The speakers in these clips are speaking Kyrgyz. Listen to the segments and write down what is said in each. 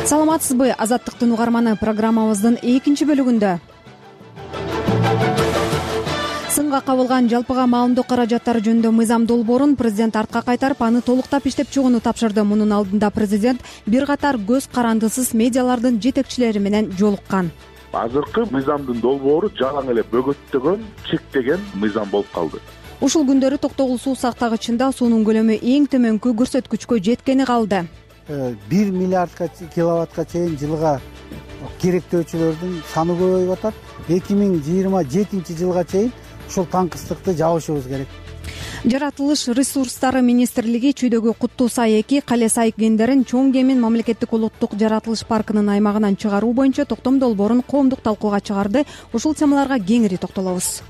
Саламатсызбы, Азаттыктын угарманы программабыздын экинчи бөлүгүндө. Сынга кабылган жалпыга маалымдоо каражаттары жөнүндө мыйзам долбоорун президент артка кайтарып, аны толуктап иштеп чыгууну тапшырды. Мунун алдында президент бир катар көз карандысыз медиалардын жетекчилери менен жолуккан. Азыркы мыйзамдын долбоору жалаң эле бөгөттөгөн, чектеген мыйзам болуп калды. Ушул күндөрү Токтогул суу сактагычында суунун көлөмү эң төмөнкү көрсөткүчкө жеткени калды. 1 миллиард киловаттка чейин жылга керектөөчүлөрдүн саны көбөйүп атат. 2027 жылга чейин ушул таңкыстыкты жабышыбыз керек. Жаратылыш ресурстары министрлиги Чүйдөгү Куттуу Сай 2 Кале Сай кендерин чоң кемин мамлекеттик улуттук жаратылыш паркынын аймагынан чыгаруу боюнча токтом долбоорун коомдук талкууга чыгарды. Ушул темаларга кеңири токтолобуз.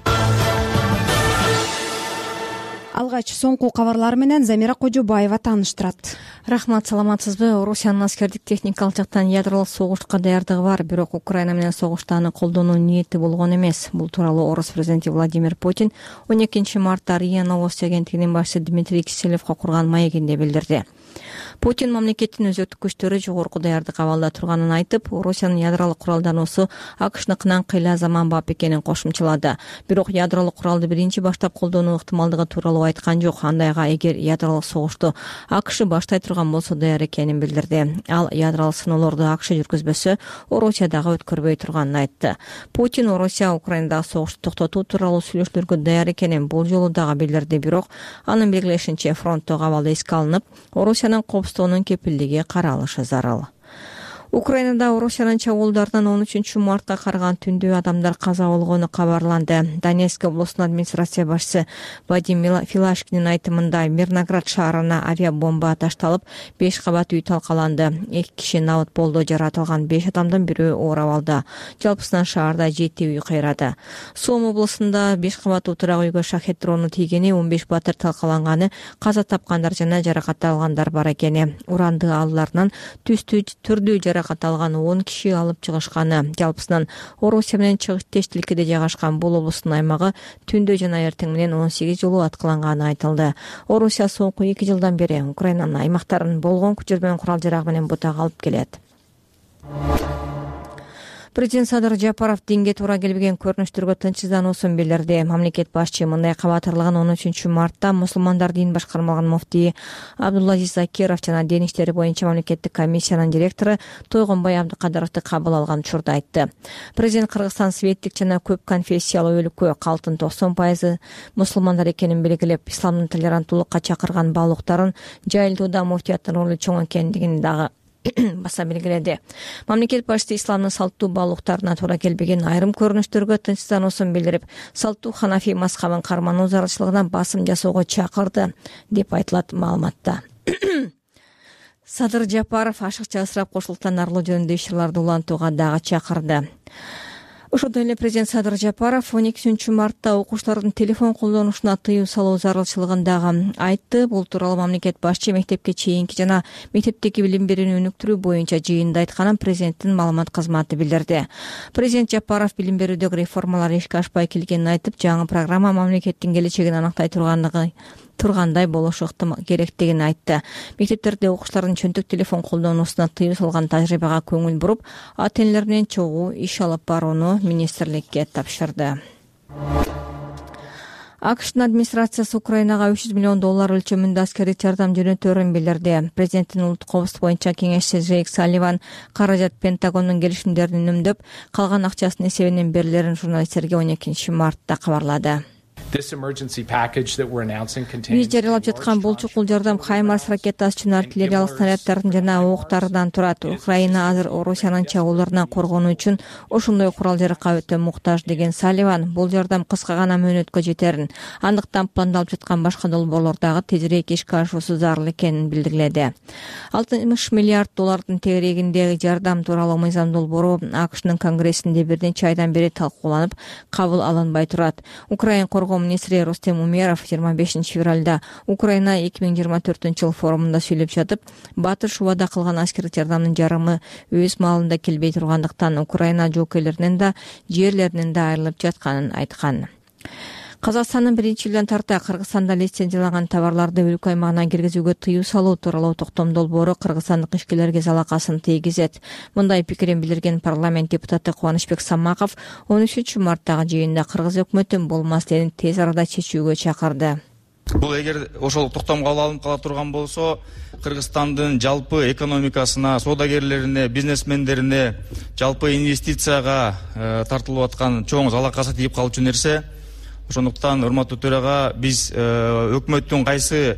Алгач соңку кабарлар менен Замира Кожобаева тааныштырат. Рахмат, саламатсызбы? Орусиянын аскердик техникалык жактан ядролук согушка даярдыгы бар, бирок Украина менен согушта аны колдонуу ниети болгон эмес. Бул тууралуу Орус президенти Владимир Путин 12 мартта РИА Новости агенттигинин башчысы Дмитрий Киселевге курган маегинде билдирди. Путин мамлекеттин өзөктүк күчтөрү жогорку даярдык абалда турганын айтып, Орусиянын ядролук куралдануусу АКШныкынан кыйла заманбап экенин кошумчалады. Бирок ядролук куралды биринчи баштап колдонуу ыктымалдыгы тууралуу айткан жок. Андайга эгер ядролук согушту АКШ баштай турган болсо даяр экенин билдирди. Ал ядролук сыноолорду АКШ жүргүзбөсө, Орусия дагы өткөрбөй турганын айтты. Путин Орусия Украинадагы согушту токтотуу тууралуу сүйлөшүүлөргө даяр экенин бул жолу дагы билдирди. Бирок анын белгилешинче фронттогу абал эске алынып, Орусиянын коопсуздугунун кепилдиги каралышы зарыл. Украинада Орусиянын чабуулдарынан 13 мартка караган түндө адамдар каза болгону кабарланды. Донецк облусунун администрация башчысы Вадим Филашкинин айтымында Мирноград шаарына авиабомба ташталып, 5 кабат үй талкаланды. 2 киши набыт болду, жаратылган 5 адамдын бирөө оор абалда. Жалпысынан шаарда 7 үй кыйрады. Сом облусунда 5 кабаттуу турак үйгө шахет дрону тийгени, 15 батыр талкаланганы, каза тапкандар жана жаракат алгандар бар экени. Уранды алларынан түрдүү жаракат алган 10 киши алып чыгышканы. Жалпысынан Орусия менен чыгыш тештиликеде жайгашкан бул облустун аймагы түндө жана эртең менен 18 жолу аткыланганы айтылды. Орусия соңку 2 жылдан бери Украинанын аймактарын болгон күчдөр менен курал жарак менен бутага алып келет. Президент Садыр Жапаров динге туура келбеген көрүнүштөргө тынчсыздануусун билдирди. Мамлекет башчы мындай кабатырлыгын 13 мартта мусулмандар дин башкармалыгынын муфтии Абдулазиз Закиров жана дин иштери боюнча мамлекеттик комиссиянын директору Тойгонбай Абдыкадыровду кабыл алган учурда айтты. Президент Кыргызстан светтик жана көп конфессиялуу өлкө, калтын 90% мусулмандар экенин белгилеп, исламдын толеранттуулукка чакырган баалуулуктарын жайылтууда муфтияттын ролу чоң экендигин дагы баса белгиледи. Мамлекет башчысы исламдын салттуу баалуулуктарына туура келбеген айрым көрүнүштөргө тынчсыздануусун билдирип, салттуу ханафи мазхабын кармануу зарылчылыгына басым жасоого чакырды, деп айтылат маалыматта. Садыр Жапаров ашыкча ысырап кошулуктан арылуу жөнүндө иш-чараларды улантууга дагы чакырды. Ошондой эле президент Садыр Жапаров 12 мартта окуучулардын телефон колдонушуна тыюу салуу зарылчылыгын дагы айтты. Бул тууралуу мамлекет башчы мектепке чейинки жана мектептеги билим берүүнү өнүктүрүү боюнча жыйында айтканын президенттин маалымат кызматы билдирди. Президент Жапаров билим берүүдөгү реформалар ишке ашпай келгенин айтып, жаңы программа мамлекеттин келечегин анактай тургандай болушу керектигин айтты. Мектептерде окуучулардын чөнтөк телефон колдонуусуна тыюу салган тажрыйбага көңүл буруп, ата-энелер менен чогуу иш алып барууну министрликке тапшырды. АКШнын администрациясы Украинага $300 миллион өлчөмүндө аскердик жардам жөнөтөөрүн билдирди. Президенттин улуттук коопсуздук боюнча кеңешчиси Джейк Салливан каражат Пентагондун келишимдерин үнөмдөп, калган акчасын эсебинен берилерин журналисттерге 12 мартта кабарлады. Биз жарыялап жаткан бул чукул жардам Хаймарс ракетасы үчүн артиллериялык снаряддардын жана октардан турат. Украина азыр Орусиянын чабууларынан коргонуу үчүн ошондой курал жаракка өтө муктаж, деген Салливан. Бул жардам кыска гана мөөнөткө жетерин, андыктан пландалып жаткан башка долбоорлордагы тезирээк ишке ашуусу зарыл экенин билдирилди. $60 миллиард тегерегиндеги жардам тууралуу мыйзам долбоору АКШнын конгрессинде бир нече айдан бери талкууланып, кабыл алынбай турат. Украина коргоо министри Рустем Умеров 25 февралда Украина 2024 жыл форумунда сүйлөп жатып, батыш убада кылган аскердик жардамдын жарымы өз маалында келбей тургандыктан Украина жоокейлеринен да жерлеринен да айрылып жатканын айткан. Казакстандын 1-июлдан тарта Кыргызстанда лицензиялаган товарларды өлкө аймагына киргизүүгө тыюу салуу тууралуу токтом долбоору кыргызстандык ишкерлерге залакасын тийгизет. Мындай пикирин билдирген парламент депутаты Кубанычбек Самаков 13 марттагы жыйында кыргыз өкмөтүн бул маселени тез арада чечүүгө чакырды. Бул эгер ошол токтом кабыл алынып кала турган болсо, Кыргызстандын жалпы экономикасына, соодагерлерине, бизнесмендерине, жалпы инвестицияга тартылып аткан чоң залакасы тийип калчу нерсе. Ошондуктан, урматтуу төрага, биз өкмөттүн кайсы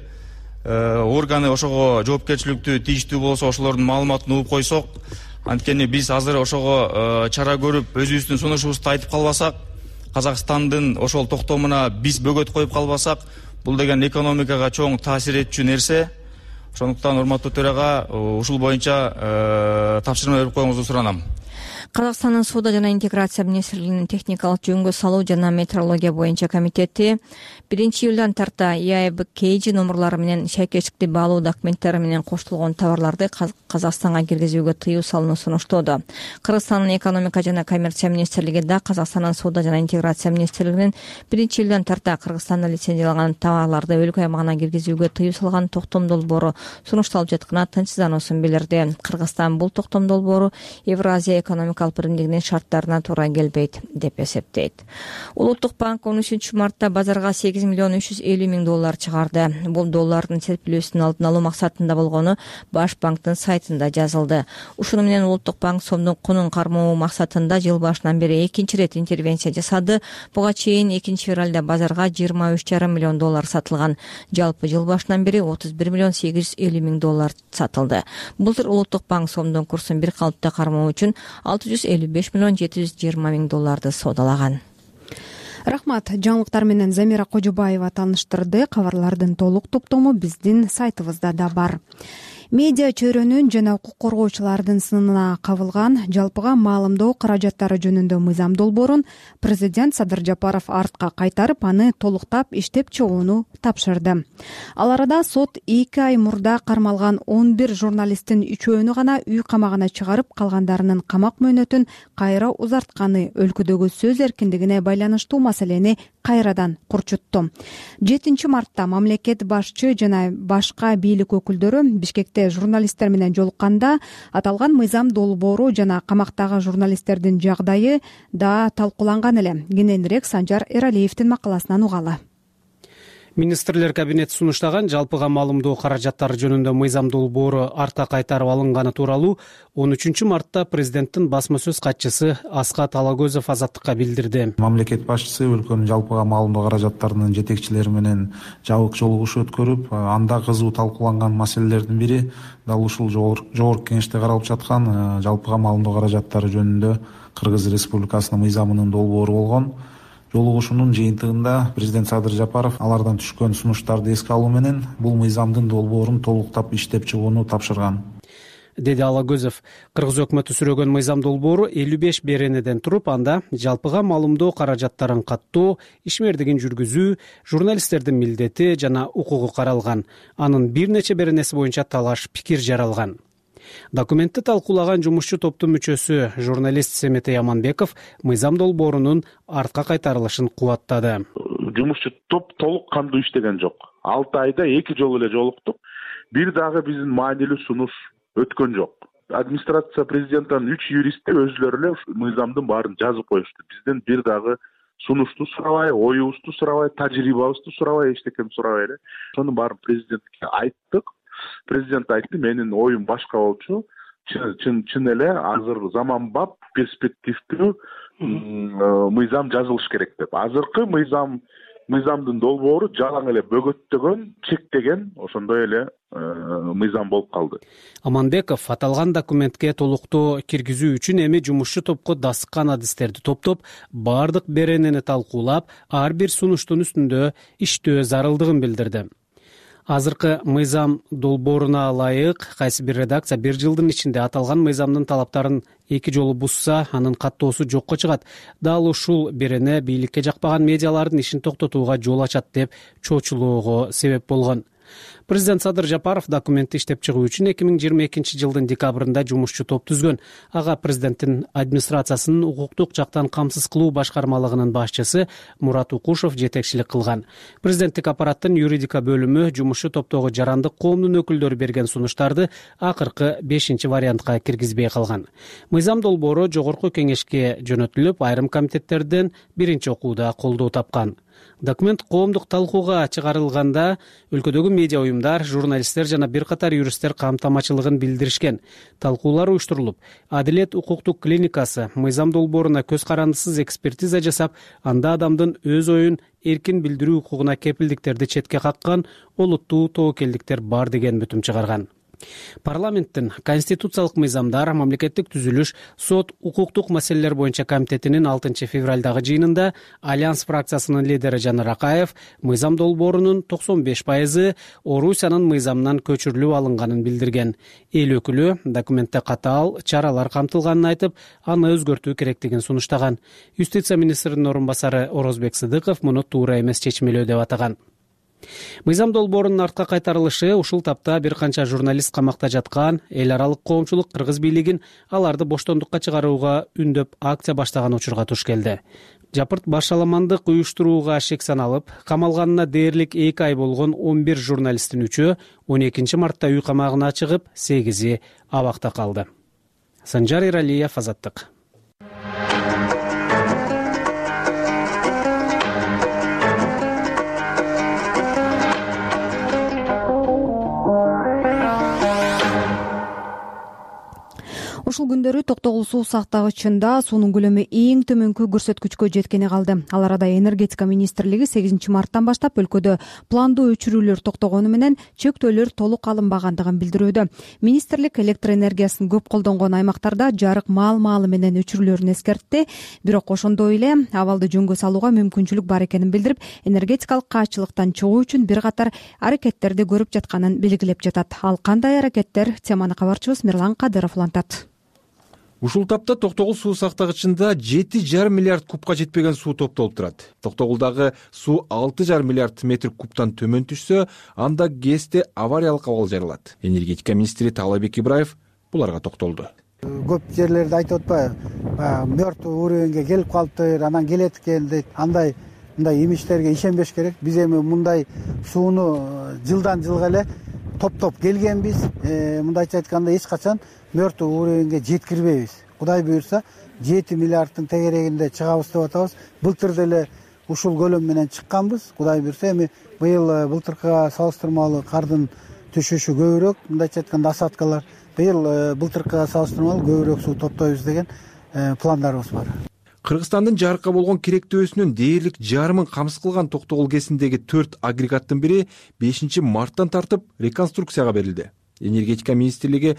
органы ошого жоопкерчиликтүү тийиштүү болсо, ошолордун маалыматын угуп койсок, анткени биз азыр ошого чара көрүп, өзүбүздүн сунушубузду айтып калбасак, Казакстандын ошол токтомуна биз бөгөт коюп калбасак, бул деген экономикага чоң таасир этчү нерсе. Ошондуктан, урматтуу төрага, ушул боюнча тапшырма берип коюңузду суранам. Казакстандын соода жана интеграция министрлигинин техникалык жөнгө салуу жана метрология боюнча комитети 1-июлдан тарта ИАЭБ KG номурлары менен шайкештикти баалоо документтери менен коштулгон товарларды Казакстанга киргизүүгө тыюу салууну сунуштоодо. Кыргызстандын экономика жана коммерция министрлиги да Казакстандын соода жана интеграция министрлигинин 1-июлдан тарта Кыргызстанда лицензиялаган товарларды өлкө аймагына киргизүүгө тыюу салган токтом долбоору сунушталып жатканына тынчсыздануусун билдирди. Кыргызстан бул токтом долбоору Евразия экономика биримдигинин шарттарына туура келбейт деп эсептейт. Улуттук банк 13 мартта базарга 8 миллион 350 миң доллар чыгарды. Бул доллардын серпилүүсүнүн алдын алуу максатында болгону Баш банктын сайтында жазылды. Ушуну менен Улуттук банк сомдун кунун кармоо максатында жыл башынан бери экинчи рет интервенция жасады. Буга чейин 2-февралда базарга 23,5 миллион доллар сатылган. Жалпы жыл башынан бери 31 миллион 850 миң доллар сатылды. Былтыр Улуттук банк сомдун курсун бир калыпта кармоо үчүн 655 миллион 720 миң долларды соодалаган. Рахмат. Жаңылыктар менен Замира Кожобаева тааныштырды. Кабарлардын толук топтому биздин сайтыбызда да бар. Медиа чөйрөнүн жана укук коргоочулардын сынына кабылган жалпыга маалымдоо каражаттары жөнүндө мыйзам долбоорун президент Садыр Жапаров артка кайтарып, аны толуктап иштеп чыгууну тапшырды. Ал арада сот 2 ай мурда кармалган 11 журналисттин 3-өөнү гана үй камагына чыгарып, калгандарынын камак мөөнөтүн кайра узартканы өлкөдөгү сөз эркиндигине байланыштуу маселени кайрадан курчутту. 7 мартта мамлекет башчы жана башка бийлик өкүлдөрү Бишкекте журналисттер менен жолукканда аталган мыйзам долбоору жана камактагы журналисттердин жагдайы да талкууланган эле. Кененирээк Санжар Эралиевдин макаласынан угалы. Министрлер кабинети сунуштаган жалпыга маалымдоо каражаттары жөнүндө мыйзам долбоору артка кайтарып алынганы тууралуу 13 мартта президенттин басма сөз катчысы Аскат Алагөзов Азаттыкка билдирди. Мамлекет башчысы өлкөнүн жалпыга маалымдоо каражаттарынын жетекчилери менен жабык жолугушуу өткөрүп, анда кызуу талкууланган маселелердин бири дал ушул жогорку кеңеште каралып жаткан жалпыга маалымдоо каражаттары жөнүндө Кыргыз Республикасынын мыйзамынын долбоору болгон. Жолугушуунун жыйынтыгында президент Садыр Жапаров алардан түшкөн сунуштарды эске алуу менен бул мыйзамдын долбоорун толуктап иштеп чыгууну тапшырган, деди Алагөзов. Кыргыз өкмөтү сүрөгөн мыйзам долбоору 55 беренеден туруп, анда жалпыга маалымдоо каражаттарын каттоо, ишмердигин жүргүзүү, журналисттердин милдети жана укугу каралган. Анын бир нече беренеси боюнча талаш пикир жаралган. Документти талкуулаган жумушчу топтун мүчөсү журналист Семетей Аманбеков мыйзам долбоорунун артка кайтарылышын кубаттады. Жумушчу топ толук кандуу иштеген жок. 6 айда 2 жолу эле жолуктук. Бир дагы биздин маанилүү сунуш өткөн жок. Администрация президенттин 3 юристи өзүлөрү эле мыйзамдын баарын жазып коюшту. Бизден бир дагы сунушту сурабай, оюбузду сурабай, тажрыйбабызды сурабай, эчтекени сурабай эле. Ошонун баарын президентке айттык. Президент айтты, менин оюм башка болчу. Чын эле азыр заманбап, перспективдүү мыйзам жазылыш керек деп. Азыркы мыйзамдын долбоору жалаң эле бөгөттөгөн, чектеген, ошондой эле мыйзам болуп калды. Аманбеков аталган документке толуктоо киргизүү үчүн эми жумушчу топко дасыккан адистерди топтоп, бардык беренени талкуулап, ар бир сунуштун үстүндө иштөө зарылдыгын билдирди. Азыркы мыйзам долбооруна ылайык кайсы бир редакция 1 жылдын ичинде аталган мыйзамдын талаптарын 2 жолу бузса, анын каттоосу жокко чыгат. Дал ушул берене бийликке жакпаган медиалардын ишин токтотууга жол ачат деп чоочулоого себеп болгон. Президент Садыр Жапаров документти иштеп чыгуу үчүн 2022 жылдын декабрында жумушчу топ түзгөн. Ага президенттин администрациясынын укуктук жактан камсыз кылуу башкармалыгынын башчысы Мурат Укушев жетекчилик кылган. Президенттик аппараттын юридика бөлүмү жумушчу топтогу жарандык коомдун өкүлдөрү берген сунуштарды акыркы 5-вариантка киргизбей калган. Мыйзам долбоору жогорку кеңешке жөнөтүлүп, айрым комитеттерден биринчи окууда колдоо тапкан. Документ коомдук талкууга чыгарылганда өлкөдөгү медиа уюмдар, журналисттер жана бир катар юристтер камтамачылыгын билдиришкен. Талкуулар уюштурулуп, Адилет укуктук клиникасы мыйзам долбооруна көз карандысыз экспертиза жасап, анда адамдын өз оюн эркин билдирүү укугуна кепилдиктерди четке каккан олуттуу тобокелдиктер бар деген бүтүм чыгарган. Парламенттин конституциялык мыйзамдар, мамлекеттик түзүлүш, сот, укуктук маселелер боюнча комитетинин 6 февралдагы жыйынында Альянс фракциясынын лидери Жанар Акаев мыйзам долбоорунун 95% Орусиянын мыйзамынан көчүрүлүп алынганын билдирген. Эл өкүлү документте катаал чаралар камтылганын айтып, аны өзгөртүү керектигин сунуштаган. Юстиция министринин орун басары Орозбек Сыдыков муну туура эмес чечмелөө деп атаган. Мыйзам долбоорунун артка кайтарылышы ушул тапта бир канча журналист камакта жаткан, эл аралык коомчулук кыргыз бийлигин аларды боштондукка чыгарууга үндөп акция баштаган учурга туш келди. Жапырт башаламандык уюштурууга шек саналып, камалганына дээрлик 2 ай болгон 11 журналисттин 3-ü 12 мартта үй камагына чыгып, 8-и абакта калды. Санжар Иралиев, Азаттык. Ушул күндөрү Токтогул суу сактагычында суунун көлөмү эң төмөнкү көрсөткүчкө жеткени калды. Ал арада энергетика министрлиги 8 марттан баштап өлкөдө пландуу өчүрүүлөр токтогону менен чектөөлөр толук алынбагандыгын билдирүүдө. Министрлик электр энергиясын көп колдонгон аймактарда жарык маал-маалы менен өчүрүүлөрүн эскертти. Бирок ошондой эле абалды жөнгө салууга мүмкүнчүлүк бар экенин билдирип, энергетикалык каачылыктан чыгуу үчүн бир катар аракеттерди көрүп жатканын белгилеп жатат. Ал кандай аракеттер? Теманы кабарчыбыз Мирлан Кадыров улантат. Ушул тапта Токтогул суу сактагычында 7,5 миллиард кубка жетпеген суу топтолуп турат. Токтогулдагы суу 6,5 миллиард метр кубтан төмөн түшсө, анда ГЭСте авариялык абал жаралат. Энергетика министри Таалайбек Ибраев буларга токтолду. Көп жерлерде айтып атпайбы, мертвый уровеньге келип калыптыр, анан келет экен дейт. Мындай имичтерге ишенбеш керек. Биз эми мындай сууну жылдан жылга эле топтоп келгенбиз. Мындайча айтканда эч качан мертвый уровеньге жеткирбейбиз. Кудай буюрса 7 миллиардтын тегерегинде чыгабыз деп атабыз. Былтыр деле ушул көлөм менен чыкканбыз. Кудай буюрса эми быйыл былтыркыга салыштырмалуу кардын түшүшү көбүрөөк, мындайча айтканда осадкалар. Быйыл былтыркыга салыштырмалуу көбүрөөк суу топтойбуз деген пландарыбыз бар. Кыргызстандын жарыкка болгон керектөөсүнүн дээрлик жарымын камсыз кылган Токтогул КЭСиндеги 4 агрегаттын бири 5 марттан тартып реконструкцияга берилди. Энергетика министрлиги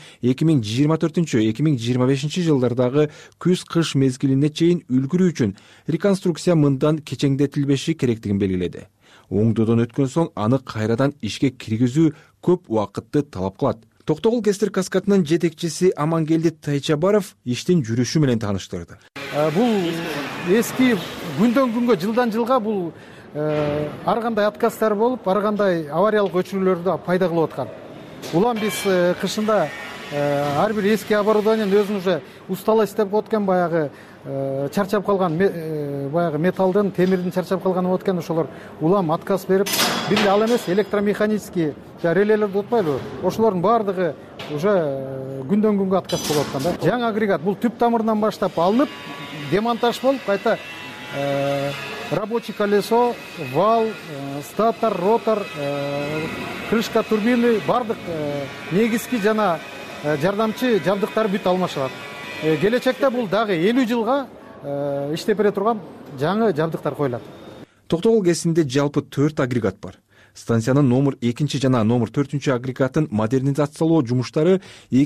2024-2025 жылдардагы күз-кыш мезгилине чейин үлгүрүү үчүн реконструкция мындан кечеңдетилбеши керектигин белгиледи. Оңдодон өткөн соң аны кайрадан ишке киргизүү көп убакытты талап кылат. Токтогул КЭСтер каскадынын жетекчиси Амангелди Тайчабаров иштин жүрүшү менен тааныштырды. Бул эски күндөн күнгө, жылдан жылга бул ар кандай отказдар болуп, ар кандай авариялык өчүрүүлөрдү пайда кылып аткан. Улам биз кышында ар бир эски оборудованияны өзүн уже устала иштеп өткөн, баягы чарчап калган баягы металлдын, темирдин чарчап калганы болуп экен, ошолор улам отказ берип, бир ал эмес электромеханический релелер деп атпайлыбы? Ошолордун баардыгы уже күндөн күнгө отказ болуп аткан да. Жаңы агрегат бул түп тамырынан баштап алынып, демонтаж болуп, кайта рабочий колесо, вал, статор, ротор, крышка турбины, бардык негизги жана жардамчы жабдыктар бүт алмашылат. Келечекте бул дагы 50 жылга иштеп бере турган жаңы жабдыктар коюлат. Токтогул КЭСинде жалпы 4 агрегат бар. Станциянын номер 2 жана номер 4 агрегатын модернизациялоо жумуштары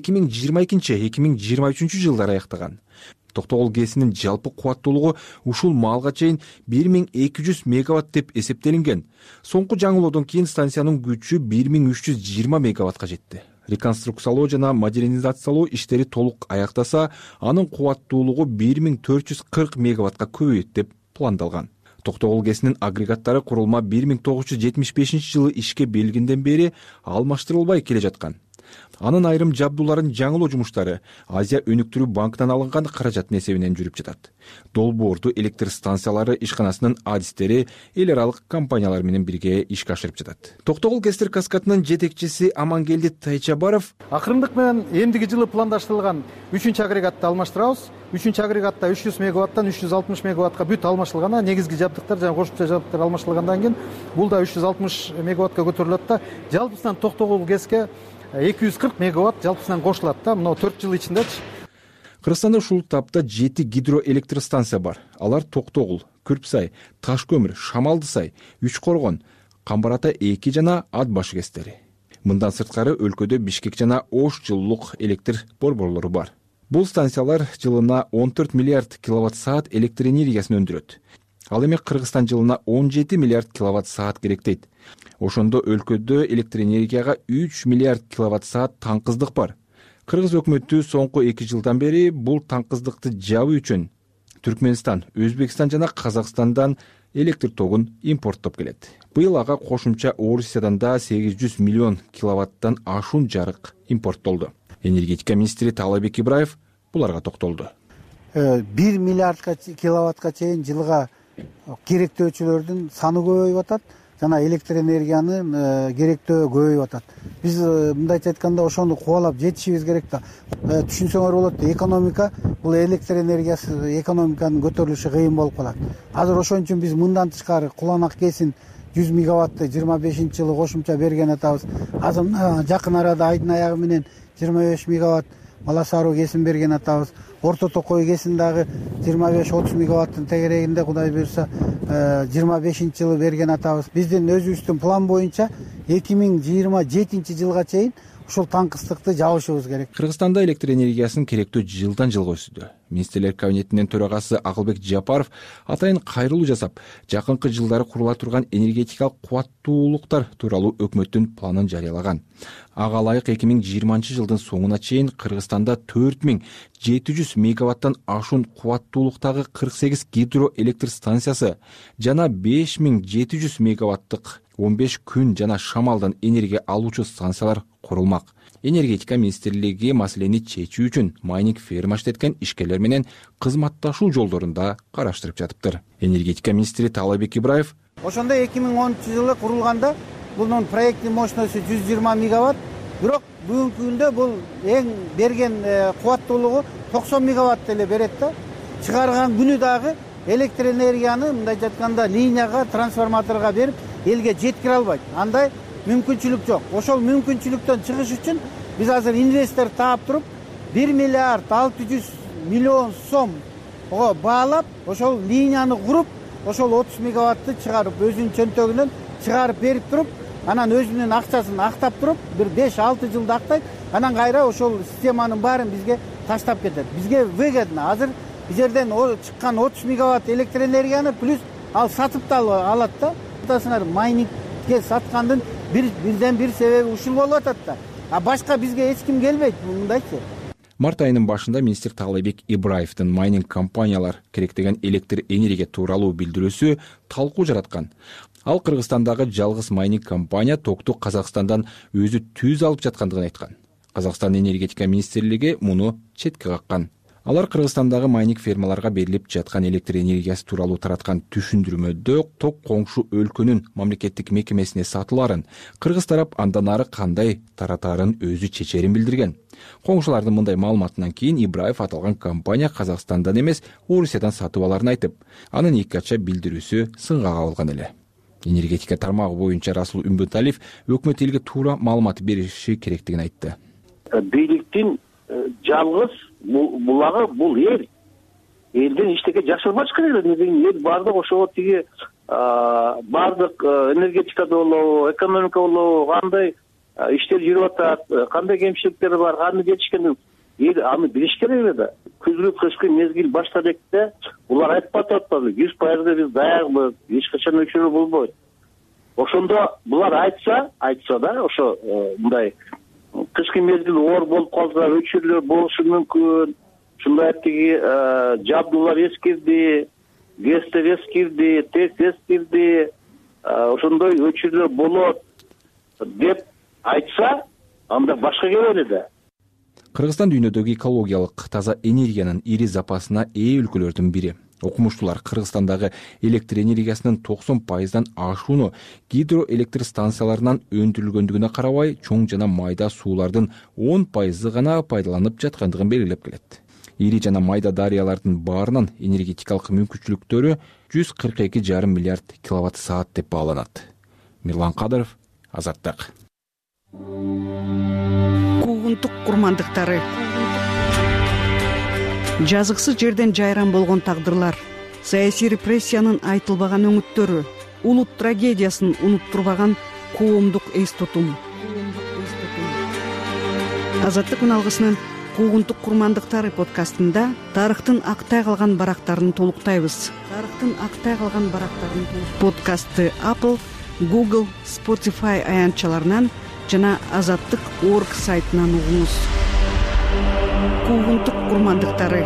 2022-2023 жылдары аяктаган. Токтогул КЭСинин жалпы кубаттуулугу ушул маалга чейин 1200 мегаватт деп эсептелинген. Соңку жаңылоодон кийин станциянын күчү 1320 мегаваттка жетти. Реконструкциялоо жана модернизациялоо иштери толук аяктаса, анын кубаттуулугу 1440 мегаваттка көбөйөт деп пландалган. Токтогул КЭСинин агрегаттары курулма 1975-жылы ишке белгенден бери алмаштырылбай келе жаткан. Анын айрым жабдууларын жаңылоо жумуштары Азия өнүктүрүү банкынан алынган каражаттын эсебинен жүрүп жатат. Долбоорду электр станциялары ишканасынын адистери эл аралык компаниялар менен бирге ишке ашырып жатат. Токтогул КЭСтер каскадынын жетекчиси Амангелди Тайчабаров акырындык менен эмдиги жылы пландаштырылган 3 агрегатты алмаштырабыз. 3 агрегатта 300 мегаваттан 360 мегаваттка бүт алмаштырылган, негизги жабдыктар жана кошумча жабдыктар алмаштырылгандан кийин бул да 360 мегаваттка көтөрүлөт да, жалпысынан Токтогул КЭСке 240 мегаватт жалпысынан кошулат да, мына 4 жыл ичиндечи. Кыргызстанда ушул таапта 7 гидроэлектростанция бар. Алар Токтогул, Күрпсай, Таш көмүр, Шамалдысай, Үч Коргон, Камбар Ата 2 жана Ат башы КЭСтери. Мындан сырткары өлкөдө Бишкек жана Ош жылуулук электр борборлору бар. Бул станциялар жылына 14 миллиард киловатт-саат электр энергиясын өндүрөт. Ал эми Кыргызстан жылына 17 миллиард киловатт-саат керектейт. Ошондо өлкөдө электр энергияга 3 миллиард киловатт-саат таңкыздык бар. Кыргыз өкмөтү соңку 2 жылдан бери бул таңкыздыкты жабуу үчүн Түркмөнстан, Өзбекстан жана Казакстандан электр тогун импорттоп келет. Быйыл ага кошумча Орусиядан да 800 миллион киловаттан ашуун жарык импорттолду. Энергетика министри Таалайбек Ибраев буларга токтолду. 1 миллиард киловаттка чейин жылга керектөөчүлөрдүн саны көбөйүп атат жана электр энергиянын керектөө көбөйүп атат. Биз мындайча айтканда ошону кубалап жетишибиз керек да. Түшүнсөңөр болот, экономика бул электр энергиясы экономиканын көтөрүлүшү кыйын болуп калат. Азыр ошон үчүн биз мындан тышкары Куланак КЭСин 100 мегаватты 25-жылы кошумча берген атабыз. Азыр жакын арада айдын аягы менен 25 мегаватт Баласаруу КЭСин берген атабыз. Орто Токой КЭСин дагы 25-30 мегаваттын тегерегинде Кудай буйрса 25-жылы берген атабыз. Биздин өзүбүздүн план боюнча 2027-жылга чейин ушул таңкыстыкты жабышыбыз керек. Кыргызстанда электр энергиясынын керектөө жылдан жылга өсүүдө. Министрлер кабинетинин төрагасы Акылбек Жапаров атайын кайрылуу жасап, жакынкы жылдары курула турган энергетикалык кубаттуулуктар тууралуу өкмөттүн планын жарыялаган. Ага ылайык 2020-жылдын соңуна чейин Кыргызстанда 4700 мегаваттан ашуун кубаттуулуктагы 48 гидроэлектр станциясы жана 5700 мегаваттык 15 күн жана шамалдан энергия алуучу станциялар курулмак. Энергетика министрлиги маселени чечүү үчүн майнинг ферма иштеткен ишкерлер менен кызматташуу жолдорун да караштырып жатыптыр. Энергетика министри Таалайбек Ибраев ошондо 2010-жылы курулганда бунун проекттин мощносту 120 мегаватт, бирок бүгүнкү күндө бул эң берген кубаттуулугу 90 мегаватт эле берет да. Чыгарган күнү дагы электр энергияны мындай жатканда линияга, трансформаторго берип элге жеткире албайт. Андай мүмкүнчүлүк жок. Ошол мүмкүнчүлүктөн чыгыш үчүн биз азыр инвестор таап туруп 1 миллиард 600 миллион сом баалап, ошол линияны куруп, ошол 30 мегаватты чыгарып, өзүнүн чөнтөгүнөн чыгарып берип туруп, анан өзүнүн акчасын актап туруп, бир 5-6 жылда актайт, анан кайра ошол системанын баарын бизге таштап кетет. Бизге выгодно. Азыр бизерден чыккан 30 мегаватт электр энергияны плюс ал сатып да алат да. Атасынар майнингге саткандын бирден бир себеби ушул болуп атат да. А башка бизге эч ким келбейт мындайчы. Март айынын башында министр Таалайбек Ибраевдин майнинг компаниялар керектеген электр энергия тууралуу билдирүүсү талкуу жараткан. Ал Кыргызстандагы жалгыз майнинг компания токту Казакстандан өзү түз алып жаткандыгын айткан. Казакстан энергетика министрлиги муну четке каккан. Алар Кыргызстандагы майнинг фермаларга берилип жаткан электр энергиясы тууралуу тараткан түшүндүрмөдө ток коңшу өлкөнүн мамлекеттик мекемесине сатылаарын, кыргыз тарап андан ары кандай таратаарын өзү чечерин билдирген. Коңшулардын мындай маалыматынан кийин Ибраев аталган компания Казакстандан эмес, Орусиядан сатып аларын айтып, анын эки ача билдирүүсү сынга кабылган эле. Энергетика тармагы боюнча Расул Үмбөталиев өкмөт элге туура маалымат бериши керектигин айтты. Бийликтин жалгыз булагы бул элден эчтеке жашырбаш керек эле. Эл баардык ошого тиги баардык энергетикада болобу, экономика болобу, кандай иштер жүрүп атат, кандай кемчиликтери бар, кандай жетишкен эл аны билиш керек эле да. Күзгү кышкы мезгил башта электе булар айтып атпадыбы, 100% биз даярбыз, эч качан өчүрүү болбойт. Ошондо булар айтса да, ошо мындай кышкы мезгил оор болуп калса өчүрүлөр болушу мүмкүн. Ушундай тиги жабдуулар эскирди, ГЭС кирди, ТЭС кирди, ошондой өчүрлөр болот деп айтса, анда башка келели да. Кыргызстан дүйнөдөгү экологиялык таза энергиянын ири запасына ээ өлкөлөрдүн бири. Окумуштуулар Кыргызстандагы электр энергиясынын 90%дан ашууну гидроэлектр станцияларынан өндүрүлгөндүгүнө карабай, чоң жана майда суулардын 10% гана пайдаланып жаткандыгын белгилеп келет. Ири жана майда дарыялардын баарынын энергетикалык мүмкүнчүлүктөрү 142,5 миллиард киловатт саат деп бааланат. Мирлан Кадыров, Азаттык. Куугунтук курмандыктары. Жазыксыз жерден жайран болгон тагдырлар, саясий репрессиянын айтылбаган өңүттөрү, улут трагедиясын унуттурбаган коомдук эс тутум. Азаттык күн алгысынын Куугунтук курмандыктары подкастында тарыхтын актай калган барактарын толуктайбыз. Подкастты Apple, Google, Spotify аянтчаларынан жана Азаттык.org сайтынан угуңуз. Куугунтук курмандыктары.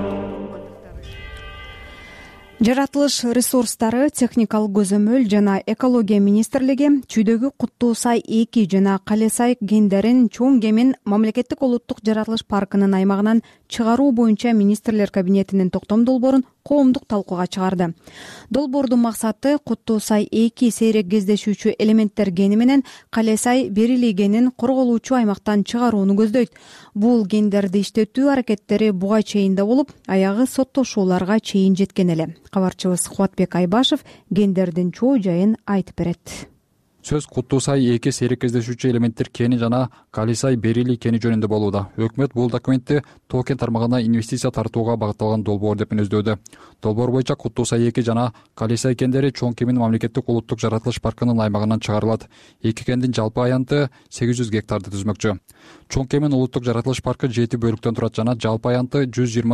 Жаратылыш ресурстары, техникалык көзөмөл жана экология министрлиги Чүйдөгү Куттуу Сай 2 жана Кале Сай кендерин чоң кемин мамлекеттик улуттук жаратылыш паркынын аймагынан чыгаруу боюнча министрлер кабинетинин токтом долбоорун коомдук талкууга чыгарды. Долбоордун максаты Куттуу Сай 2 сейрек кездешүүчү элементтер гени менен Кале Сай берилий генин корголуучу аймактан чыгарууну көздөйт. Бул гендерди иштетүү аракеттери буга чейин да болуп, аягы соттошууларга чейин жеткен эле. Кабарчыбыз Кубатбек Айбашев гендердин чоо жайын айтып берет. Сөз Куттуу Сай 2 сейрек кездешүүчү элементтер кени жана Кале Сай берилий кени жөнүндө болууда. Өкмөт бул документти тоо кен тармагына инвестиция тартууга багытталган долбоор деп мүнөздөдө. Долбоор боюнча Куттуу Сай 2 жана Кале Сай кендери чоң кемин мамлекеттик улуттук жаратылыш паркынын аймагынан чыгарылат. Эки кендин жалпы аянты 800 гектарды түзмөкчү. Чоң кемин улуттук жаратылыш паркы 7 бөлүктөн турат жана жалпы аянты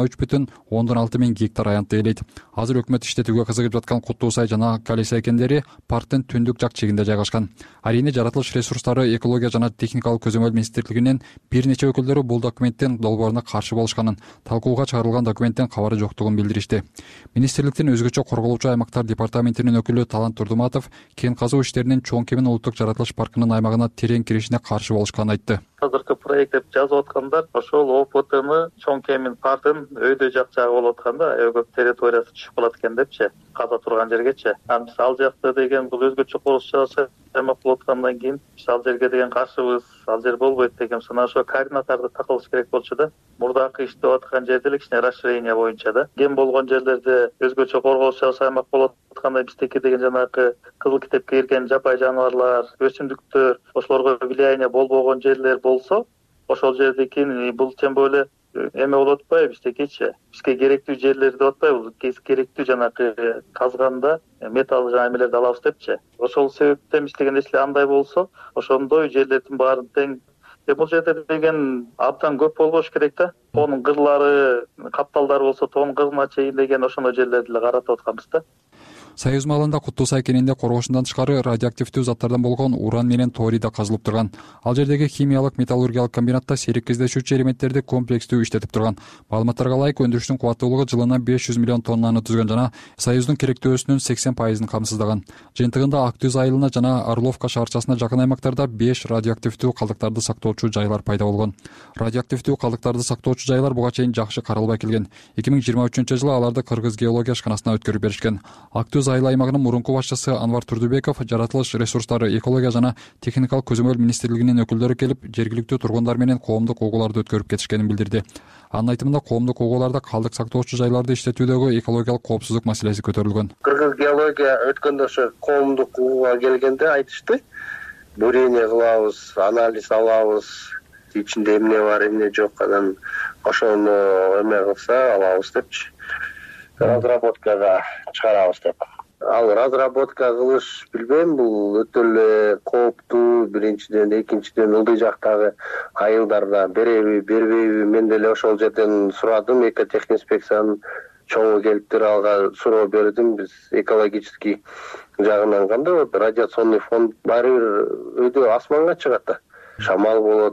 123,6 миң гектар аянтты ээлейт. Азыр өкмөт иштетүүгө кызыгып жаткан Куттуу Сай жана Кале Сай кендери парктын түндүк жак чегинде жайгашкан. Арийне жаратылыш ресурстары, экология жана техникалык көзөмөл министрлигинин бир нече өкүлдөрү бул документтин долбооруна каршы болушканын, талкууга чыгарылган документтен кабары жоктугун билдиришти. Министрликтин өзгөчө корголуучу аймактар департаментинин өкүлү Талант Турдуматов кен казуу иштеринин чоң кемин улуттук жаратылыш паркынын аймагына терең киришине каршы болушканын айтты. Азыркы проект деп жазып аткандар ошол ОПТны чоң кемин паркын өйдө жакчагы болуп атканда көп территориясы түшүп калат экен депчи, каза турган жергечи. Биз ал жакты деген бул өзгөчө курулуш жасап аймак болуп аткандан кийин ал жерге деген каршыбыз, ал жер болбойт деген сана ошо координатарды такылыш керек болчу да. Мурдакы иштеп аткан жерде эле кичине расширение боюнча да. Кен болгон жерлерде өзгөчө корголуш жасап аймак болуп атканда биздеки деген жанагы кызыл китепке кирген жапай жаныбарлар, өсүмдүктөр, ошолорго влияние болбогон жерлер болсо, ошол жердеки бул тем более эме болуп атпайбы биздекичи. Бизге керектүү жерлерди деп атпайбы, керектүү жанагы казганда металл жана эмелерди алабыз депчи. Ошол себептен иштеген нерселер андай болсо, ошондой жерлердин баарын тең. Бул жерде деген абдан көп болбош керек да. Тоонун кырлары, капталдары болсо тоонун кырына чейин деген ошондой жерлерди эле каратып атканбыз да. Союз маалында Куттуу Сай кенинде коргошундан тышкары радиоактивдүү заттардан болгон уран менен торий да казылып турган. Ал жердеги химиялык металлургиялык комбинатта сейрек кездешүүчү элементтерди комплекстүү иштетип турган. Маалыматтарга ылайык, өндүрүштүн кубаттуулугу жылына 500 миллион тоннаны түзгөн жана Союздун керектөөсүнүн 80%ын камсыздаган. Жыйынтыгында Актүз айылына жана Орловка шаарчасына жакын аймактарда 5 радиоактивдүү калдыктарды сактоочу жайлар пайда болгон. Радиоактивдүү калдыктарды сактоочу жайлар буга чейин жакшы каралбай келген. 2023-жылы аларды Кыргыз геология ишканасына өткөрүп беришкен. Актүз айыл аймагынын мурунку башчысы Анвар Турдубеков жаратылыш ресурстары, экология жана техникалык көзөмөл министрлигинин өкүлдөрү келип, жергиликтүү тургундар менен коомдук угууларды өткөрүп кетишкенин билдирди. Анын айтымында коомдук угууларда калдык сактоочу жайларды иштетүүдөгү экологиялык коопсуздук маселеси көтөрүлгөн. Кыргыз геология өткөндө ошо коомдук угууга келгенде айтышты, бурение кылабыз, анализ алабыз, ичинде эмне бар, эмне жок, анан ошону эме кылса алабыз депчи. Разработкага чыгарабыз деп. Ал разработка кылыш билбейм, бул өтө эле кооптуу. Биринчиден, экинчиден ылдый жактагы айылдарда береби, бербейби, мен деле ошол жерден сурадым. Экотехинспекциянын чоңу келиптир, алга суроо бердим. Биз экологический жагынан кандай болот? Радиационный фон баары бир өйдө асманга чыгат да. Шамал болот,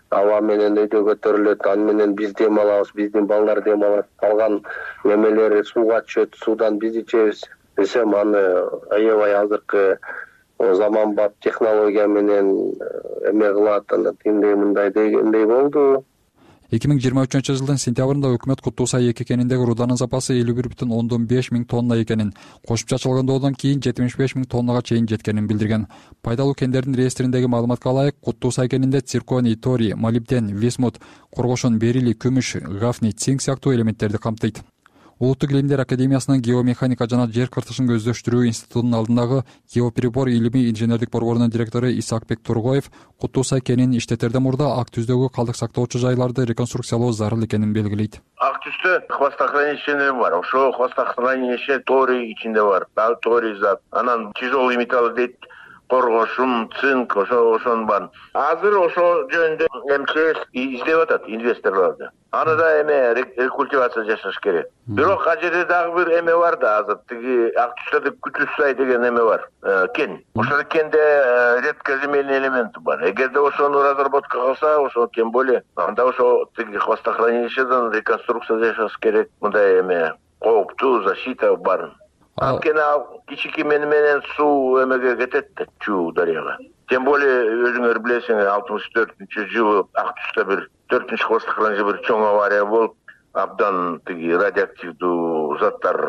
аба менен өйдө көтөрүлөт, аны менен биз дем алабыз, биздин балдар дем алат. Калган немелер сууга түшөт, суудан биз ичебиз десем, аны аябай азыркы заманбап технология менен эме кылат, анда тиндей мындай дегендей болду. 2023 жылдын сентябрында өкмөт Куттуусай 2 кениндеги рууданын запасы 51,5 миң тонна экенин, кошумча чалгындоодон кийин 75 миң тоннага чейин жеткенин билдирген. Пайдалуу кендердин реестриндеги маалыматка ылайык, Куттуусай кенинде цирконий, торий, молибден, висмут, коргошон, берилий, күмүш, гафний, цинк сыяктуу элементтерди камтыйт. Улуттук илимдер академиясынын геомеханика жана жер кыртышын көздөштүрүү институтунун алдындагы геоприбор илимий инженердик борборунун директору Исакбек Тургоев Куттуусай кенин иштетерден мурда ак түздөгү калдык сактоочу жайларды реконструкциялоо зарыл экенин белгилейт. Ак түздө хвостохранилище бар. Ошо хвостохранилище торий ичинде бар. Дагы торий зат. Анан тяжелый металл дейт, коргошун, цинк, ошон бар. Азыр ошо жөнүндө МЧС издеп атат инвесторлорду. Аны да эме рекультивация жасаш керек. Бирок ал жерде дагы бир эме бар да, азыр тиги ак түстө Куттуусай деген эме бар, кен. Ошол кенде редкоземельный элемент бар. Эгерде ошону разработка кылса, ошо тем более анда ошо тиги хвостохранилищеден реконструкция жасаш керек. Мындай эме кооптуу защита бар. Анткени ал кичики менен суу эмеге кетет да, Чуу дарыяга. Тем более өзүңөр билесиңер, 64-жылы ак түстө бир 4-чү хвостохранилище бир чоң авария болуп, абдан тиги радиоактивдүү заттар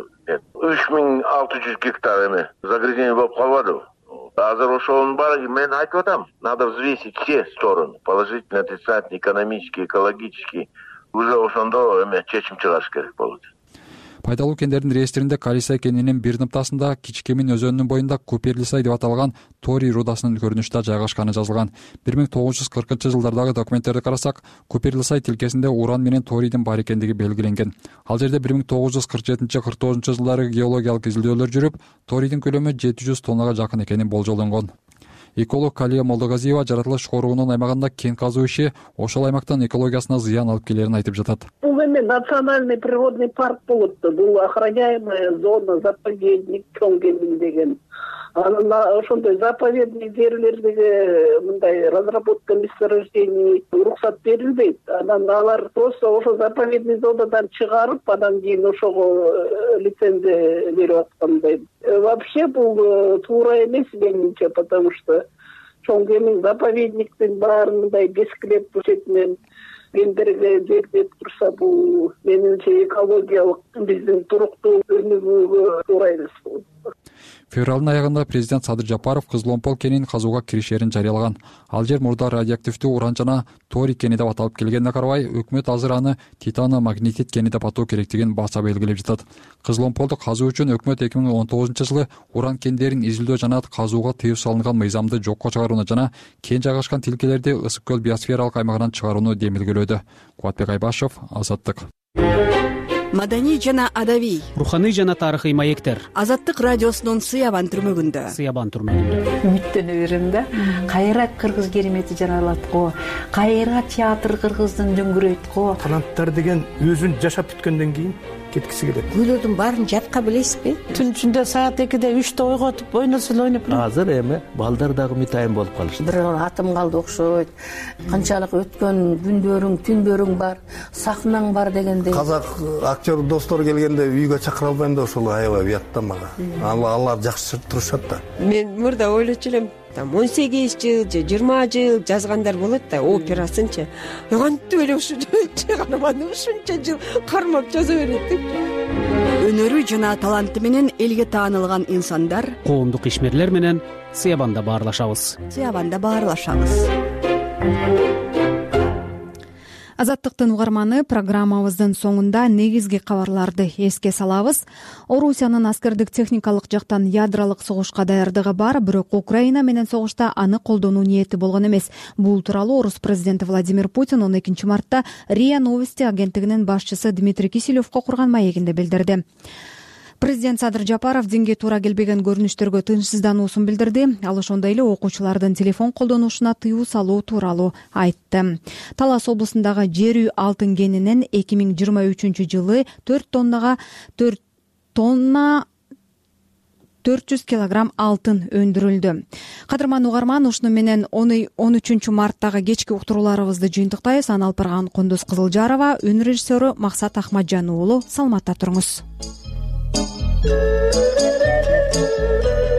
3600 гектар эме загрязнение болуп калбады. Азыр ошонун баары мен айтып атам, надо взвесить все стороны, положительный, отрицательный, экономический, экологический. Уже ошондо эме чечим чыгарыш керек болот. Пайдалуу кендердин реестринде Калисай кенинин бир нымтасында Кичикемин өзөнүнүн боюнда Куперлисай деп аталган торий рудасынын көрүнүштө жайгашканы жазылган. 1940-жылдардагы документтерди карасак, Куперлисай тилкесинде уран менен торийдин бар экендиги белгиленген. Ал жерде 1947-49 жылдары геологиялык изилдөөлөр жүрүп, торийдин көлөмү 700 тоннага жакын экени болжолдонгон. Эколог Калия Молдогазиева жаратылыш коруунун аймагында кен казуу иши ошол аймактын экологиясына зыян алып келерин айтып жатат. Бул эме национальный природный парк болот да, бул охраняемая зона, заповедник Чоң-Кемин деген. Анан ошондой заповедный жерлердеги мындай разработка месторождений уруксат берилбейт. Анан алар просто ошо заповедный зонадан чыгарып, анан кийин ошого лицензия берип аткандай. Вообще бул туура эмес менимче, потому что Чоң-Кемин заповедниктин баарын мындай бескилеп четинен кендерге жердеп турса, бул менимче экологиялык биздин туруктуу өнүгүүгө туура эмес болот. Февралдын аягында президент Садыр Жапаров Кызыломпол кенин казууга киришерин жарыялаган. Ал жер мурда радиоактивдүү уран жана торий кени деп аталып келгенине карабай, өкмөт азыр аны титано-магнетит кени деп атоо керектигин баса белгилеп жатат. Кызыломполду казуу үчүн өкмөт 2019-жылы уран кендерин изилдөө жана казууга тыюу салынган мыйзамды жокко чыгарууну жана кен жайгашкан тилкелерди Ысык көл биосфералык аймагынан чыгарууну демилгелөөдө. Кубатбек Айбашев, Азаттык. Маданий жана адабий, руханий жана тарыхый маектер. Азаттык радиосунун Сыябан түрмөгүндө. Үмүттөнө берем да. Кайра кыргыз керемети жаралат го, кайра театр кыргыздын дөңгүрөйт го. Таланттар деген өзүн жашап бүткөндөн кийин кеткиси келет. Күйлөрдүн баарын жатка билесизби? Түн ичинде саат 2-де 3-те ойготуп ойносо эле ойноп. Азыр эми балдар дагы мытайын болуп калышты. Бир атым калды окшойт. Канчалык өткөн күндөрүң, түндөрүң бар, сахнаң бар дегендей. Казак актер достор келгенде үйгө чакыра албайм да, ошол аябай уят да мага. Алар жакшы турушат да. Мен мурда ойлочу элем, 18 жыл же 20 жыл жазгандар болот да, операсынчы. Кантип эле ушунча жыл кармап жаза берет деп. Өнөрү жана таланты менен элге таанылган инсандар, коомдук ишмерлер менен Сыябанда баарлашабыз. Азаттыктын угарманы, программабыздын соңунда негизги кабарларды эске салабыз. Орусиянын аскердик техникалык жактан ядролук согушка даярдыгы бар, бирок Украина менен согушта аны колдонуу ниети болгон эмес. Бул тууралуу Орус президенти Владимир Путин 12 мартта РИА Новости агенттигинин башчысы Дмитрий Киселевго курган маегинде билдирди. Президент Садыр Жапаров динге туура келбеген көрүнүштөргө тынчсыздануусун билдирди. Ал ошондой эле окуучулардын телефон колдонушуна тыюу салуу тууралуу айтты. Талас облусундагы жер үй алтын кенинен 2023 жылы 4 400 килограмм алтын өндүрүлдү. Кадырман угарман, ушуну менен 13 марттагы кечки уктурууларыбызды жыйынтыктайбыз. Аны алып барган Кундуз Кызылжарова, өнөр режиссеру Максат Ахмаджан уулу. Саламатта туруңуз.